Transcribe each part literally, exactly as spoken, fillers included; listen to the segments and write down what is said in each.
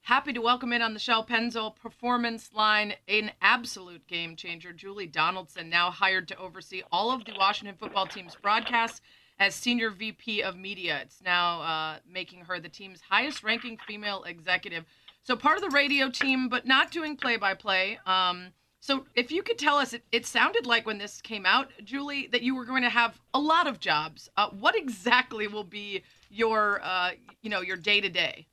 Happy to welcome in on the Shell Pennzoil Performance Line an absolute game changer, Julie Donaldson, now hired to oversee all of the Washington football team's broadcasts as Senior V P of Media. It's now uh, making her the team's highest-ranking female executive. So part of the radio team, but not doing play-by-play. Um, so if you could tell us, it, it sounded like when this came out, Julie, that you were going to have a lot of jobs. Uh, what exactly will be your, uh, you know, your day-to-day?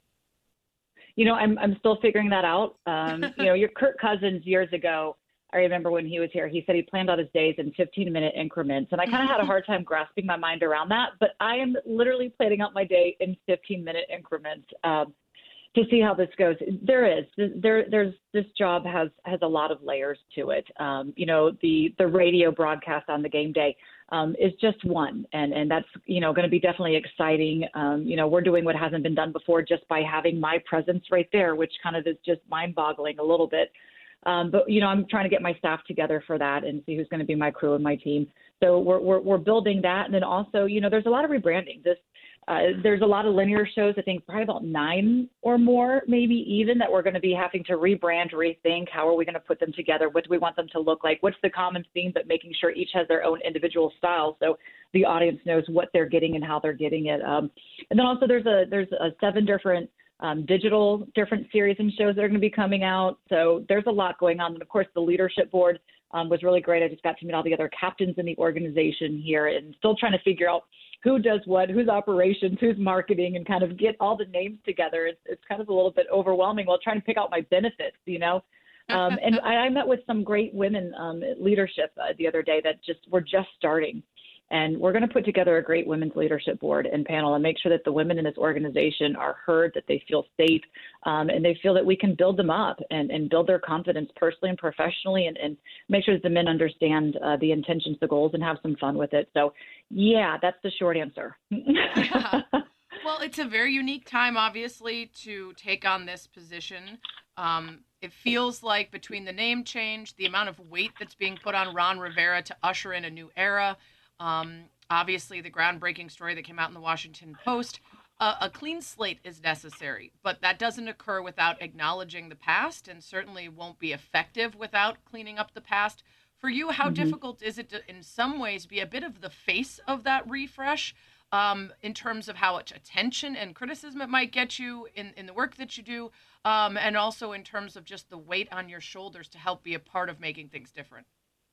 You know, I'm I'm still figuring that out. Um, you know, your Kirk Cousins years ago, I remember when he was here, he said he planned out his days in fifteen-minute increments. And I kind of had a hard time grasping my mind around that. But I am literally planning out my day in fifteen-minute increments um, to see how this goes. There is. There, there's this job has has a lot of layers to it. Um, you know, the, the radio broadcast on the game day um, is just one. And, and that's, you know, going to be definitely exciting. Um, you know, we're doing what hasn't been done before just by having my presence right there, which kind of is just mind-boggling a little bit. Um, but, you know, I'm trying to get my staff together for that and see who's going to be my crew and my team. So we're, we're, we're building that. And then also, you know, there's a lot of rebranding. This, uh, there's a lot of linear shows, I think probably about nine or more, maybe even, that we're going to be having to rebrand, rethink. How are we going to put them together? What do we want them to look like? What's the common theme, but making sure each has their own individual style so the audience knows what they're getting and how they're getting it. Um, and then also there's a, there's a seven different Um, digital different series and shows that are going to be coming out. So there's a lot going on. And of course, the leadership board um, was really great. I just got to meet all the other captains in the organization here and still trying to figure out who does what, who's operations, who's marketing, and kind of get all the names together. It's, it's kind of a little bit overwhelming while trying to pick out my benefits, you know. Um, and I, I met with some great women um, leadership uh, the other day that just were just starting. And we're going to put together a great women's leadership board and panel and make sure that the women in this organization are heard, that they feel safe, um, and they feel that we can build them up and, and build their confidence personally and professionally, and, and make sure that the men understand uh, the intentions, the goals, and have some fun with it. So, yeah, that's the short answer. Yeah. Well, it's a very unique time, obviously, to take on this position. Um, it feels like between the name change, the amount of weight that's being put on Ron Rivera to usher in a new era, Um, obviously, the groundbreaking story that came out in the Washington Post, uh, a clean slate is necessary, but that doesn't occur without acknowledging the past, and certainly won't be effective without cleaning up the past. For you, how Mm-hmm. difficult is it to, in some ways, be a bit of the face of that refresh um, in terms of how much attention and criticism it might get you in, in the work that you do, um, and also in terms of just the weight on your shoulders to help be a part of making things different?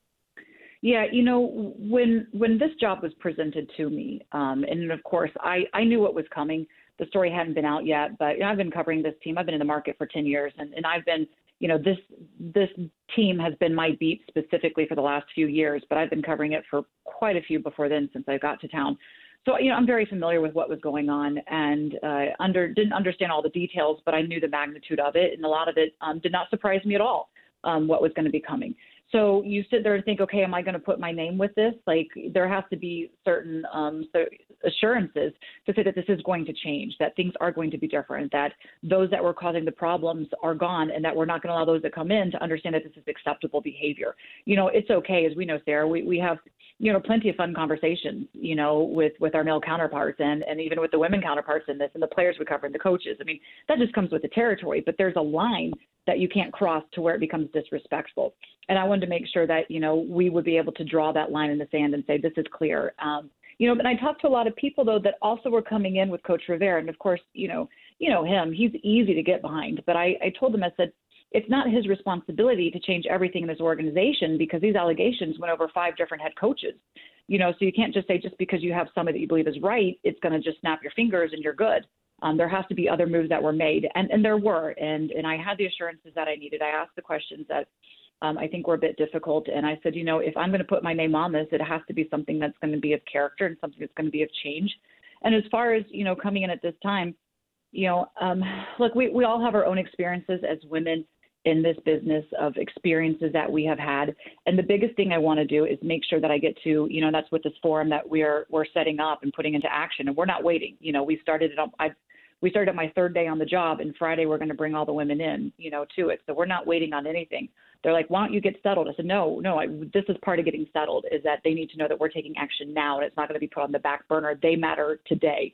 Yeah, you know, when when this job was presented to me, um, and of course, I, I knew what was coming. The story hadn't been out yet, but you know, I've been covering this team. I've been in the market for ten years, and, and I've been, you know, this this team has been my beat specifically for the last few years, but I've been covering it for quite a few before then since I got to town. So, you know, I'm very familiar with what was going on, and uh, under didn't understand all the details, but I knew the magnitude of it, and a lot of it um, did not surprise me at all, um, what was going to be coming. So you sit there and think, okay, am I going to put my name with this? Like, there has to be certain um, so assurances to say that this is going to change, that things are going to be different, that those that were causing the problems are gone, and that we're not going to allow those that come in to understand that this is acceptable behavior. You know, it's okay, as we know, Sarah, we, we have, you know, plenty of fun conversations, you know, with, with our male counterparts and, and even with the women counterparts in this, and the players we cover and the coaches. I mean, that just comes with the territory, but there's a line that you can't cross to where it becomes disrespectful. And I wanted to make sure that, you know, we would be able to draw that line in the sand and say, this is clear. Um, you know, and I talked to a lot of people, though, that also were coming in with Coach Rivera. And of course, you know, you know him, he's easy to get behind. But I, I told them, I said, it's not his responsibility to change everything in this organization, because these allegations went over five different head coaches. You know, so you can't just say just because you have somebody that you believe is right, it's going to just snap your fingers and you're good. Um, there has to be other moves that were made, and, and there were, and, and I had the assurances that I needed. I asked the questions that um, I think were a bit difficult, and I said, you know, if I'm going to put my name on this, it has to be something that's going to be of character and something that's going to be of change. And as far as, you know, coming in at this time, you know, um, look, we, we all have our own experiences as women in this business, of experiences that we have had. And the biggest thing I want to do is make sure that I get to, you know, that's with this forum that we're, we're setting up and putting into action, and we're not waiting. You know, we started it up, I've, we started my third day on the job, and Friday we're going to bring all the women in, you know, to it. So we're not waiting on anything. They're like, why don't you get settled? I said, no, no, I, this is part of getting settled, is that they need to know that we're taking action now, and it's not going to be put on the back burner. They matter today.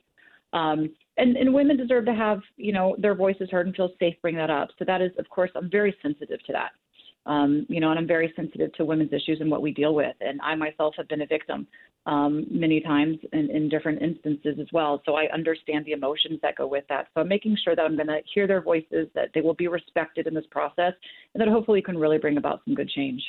Um, and, and women deserve to have, you know, their voices heard and feel safe bringing that up. So that is, of course, I'm very sensitive to that. Um, you know, and I'm very sensitive to women's issues and what we deal with. And I myself have been a victim um, many times in, in different instances as well. So I understand the emotions that go with that. So I'm making sure that I'm going to hear their voices, that they will be respected in this process, and that hopefully can really bring about some good change.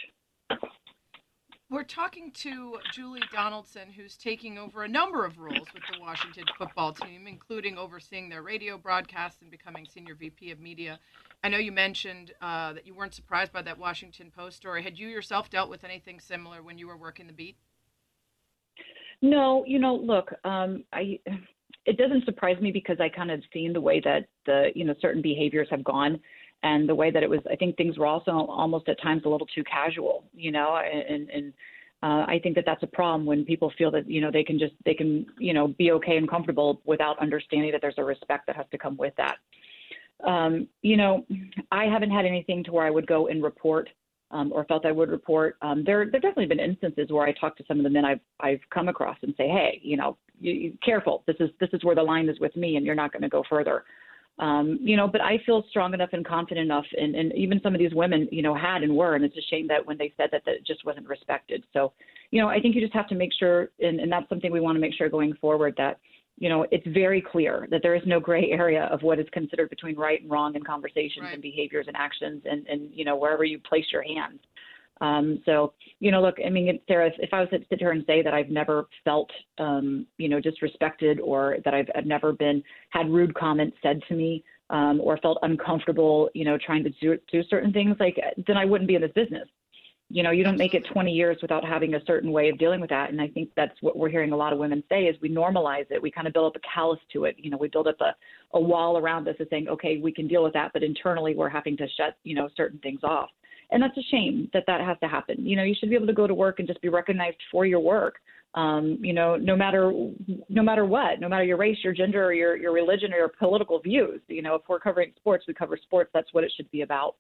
We're talking to Julie Donaldson, who's taking over a number of roles with the Washington football team, including overseeing their radio broadcasts and becoming Senior V P of Media. I know you mentioned uh, that you weren't surprised by that Washington Post story. Had you yourself dealt with anything similar when you were working the beat? No, you know, look, um, I it doesn't surprise me because I kind of seen the way that the, you know, certain behaviors have gone. And the way that it was, I think things were also almost at times a little too casual, you know, and, and uh, I think that that's a problem when people feel that, you know, they can just, they can, you know, be okay and comfortable without understanding that there's a respect that has to come with that. Um, you know, I haven't had anything to where I would go and report um, or felt I would report. Um, there, there definitely been instances where I talk to some of the men I've, I've come across and say, hey, you know, you, you, careful, this is, this is where the line is with me and you're not going to go further. Um, you know, but I feel strong enough and confident enough, and, and even some of these women, you know, had and were, and it's a shame that when they said that, that it just wasn't respected. So, you know, I think you just have to make sure, and, and that's something we want to make sure going forward, that, you know, it's very clear that there is no gray area of what is considered between right and wrong in conversations right. and behaviors and actions and, and, you know, wherever you place your hands. Um, so, you know, look, I mean, Sarah, if, if I was to sit here and say that I've never felt, um, you know, disrespected or that I've, I've never been, had rude comments said to me, um, or felt uncomfortable, you know, trying to do, do certain things, like, then I wouldn't be in this business. You know, you don't make it twenty years without having a certain way of dealing with that. And I think that's what we're hearing a lot of women say is we normalize it. We kind of build up a callus to it. You know, we build up a, a wall around us of saying, okay, we can deal with that, but internally we're having to shut, you know, certain things off. And that's a shame that that has to happen. You know, you should be able to go to work and just be recognized for your work. Um, you know, no matter no matter what, no matter your race, your gender, or your your religion, or your political views. You know, if we're covering sports, we cover sports. That's what it should be about.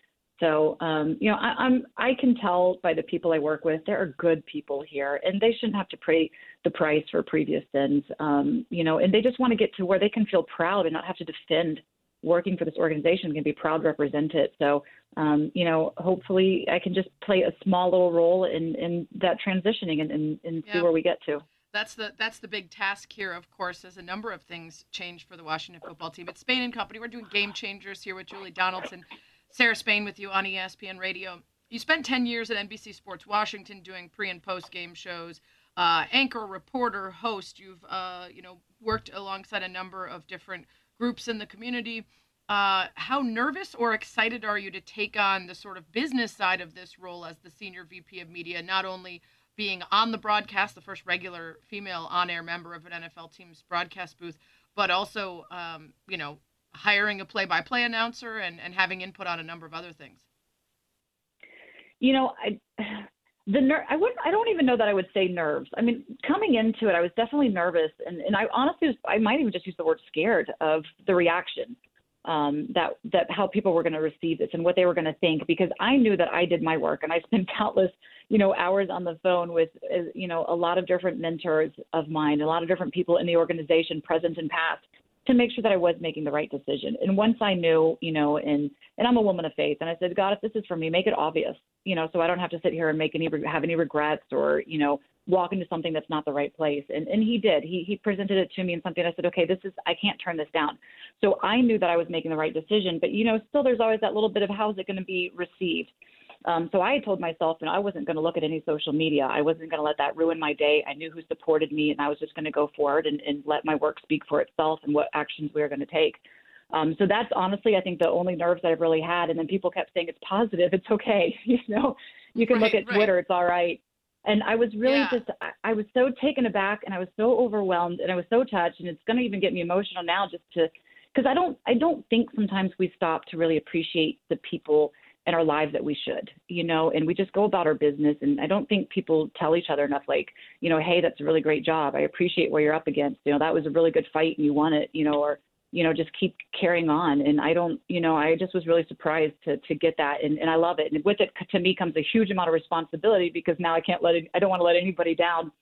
So, um, you know, I, I'm I can tell by the people I work with, there are good people here, and they shouldn't have to pay the price for previous sins. Um, you know, and they just want to get to where they can feel proud and not have to defend working for this organization, can be proud to represent it. So, um, you know, hopefully I can just play a small little role in, in that transitioning and, and, and yeah. see where we get to. That's the that's the big task here, of course, as a number of things change for the Washington football team. It's Spain and Company. We're doing Game Changers here with Julie Donaldson. Sarah Spain with you on E S P N Radio. You spent ten years at N B C Sports Washington doing pre and post game shows, uh, anchor, reporter, host. You've uh, you know worked alongside a number of different groups in the community. Uh, how nervous or excited are you to take on the sort of business side of this role as the Senior V P of Media, not only being on the broadcast, the first regular female on-air member of an N F L team's broadcast booth, but also, um, you know, hiring a play-by-play announcer and, and having input on a number of other things? You know, I, the ner- I wouldn't, I don't even know that I would say nerves. I mean, coming into it, I was definitely nervous. And, and I honestly, was, I might even just use the word scared of the reaction, um, that, that how people were going to receive this and what they were going to think, because I knew that I did my work and I spent countless, you know, hours on the phone with, uh, you know, a lot of different mentors of mine, a lot of different people in the organization, present and past, to make sure that I was making the right decision. And once I knew, you know, and, and I'm a woman of faith, and I said, God, if this is for me, make it obvious, you know, so I don't have to sit here and make any, have any regrets or, you know, walk into something that's not the right place. And, and he did, he, he presented it to me and something. I said, okay, this is, I can't turn this down. So I knew that I was making the right decision, but, you know, still there's always that little bit of how's it going to be received? Um, so I had told myself, you know, I wasn't going to look at any social media. I wasn't going to let that ruin my day. I knew who supported me, and I was just going to go forward and, and let my work speak for itself and what actions we were going to take. Um, so that's honestly, I think, the only nerves that I've really had. And then people kept saying, it's positive. It's okay. You know, you can right, look at right. Twitter. It's all right. And I was really yeah. just, I, I was so taken aback and I was so overwhelmed and I was so touched, and it's going to even get me emotional now just to, because I don't, I don't think sometimes we stop to really appreciate the people in our lives that we should, you know, and we just go about our business. And I don't think people tell each other enough, like, you know, hey, that's a really great job. I appreciate what you're up against. You know, that was a really good fight and you won it, you know, or, you know, just keep carrying on. And I don't, you know, I just was really surprised to to get that. And, and I love it. And with it, to me, comes a huge amount of responsibility, because now I can't let it, I don't want to let anybody down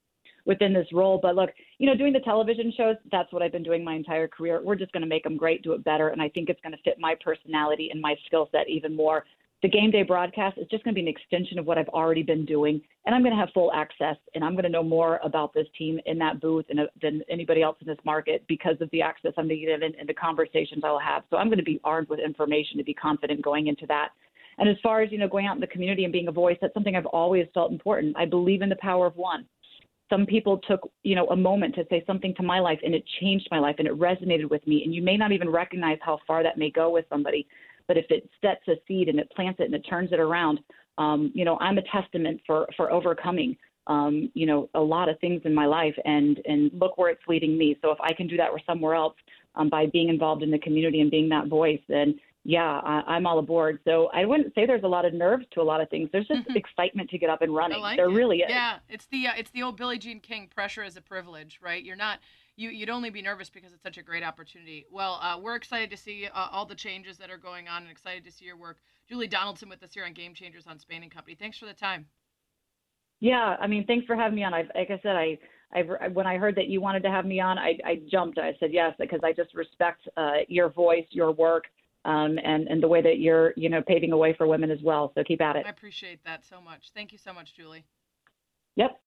within this role. But look, you know, doing the television shows, that's what I've been doing my entire career. We're just going to make them great, do it better. And I think it's going to fit my personality and my skill set even more. The game day broadcast is just going to be an extension of what I've already been doing. And I'm going to have full access, and I'm going to know more about this team in that booth than, than anybody else in this market because of the access I'm going to get and the conversations I'll have. So I'm going to be armed with information to be confident going into that. And as far as, you know, going out in the community and being a voice, that's something I've always felt important. I believe in the power of one. Some people took, you know, a moment to say something to my life, and it changed my life, and it resonated with me. And you may not even recognize how far that may go with somebody. But if it sets a seed and it plants it and it turns it around, um, you know, I'm a testament for, for overcoming, um, you know, a lot of things in my life, and, and look where it's leading me. So if I can do that somewhere else um, by being involved in the community and being that voice, then yeah, I, I'm all aboard. So I wouldn't say there's a lot of nerves to a lot of things. There's just mm-hmm. excitement to get up and running. I like there it. really is. Yeah, it's the uh, it's the old Billie Jean King, pressure is a privilege, right? You're not you you'd only be nervous because it's such a great opportunity. Well, uh, we're excited to see uh, all the changes that are going on, and excited to see your work. Julie Donaldson with us here on Game Changers on Spain and Company. Thanks for the time. Yeah, I mean, thanks for having me on. I, like I said, I, I when I heard that you wanted to have me on, I, I jumped. I said yes because I just respect uh, your voice, your work. Um, and, and the way that you're, you know, paving a way for women as well. So keep at it. I appreciate that so much. Thank you so much, Julie. Yep.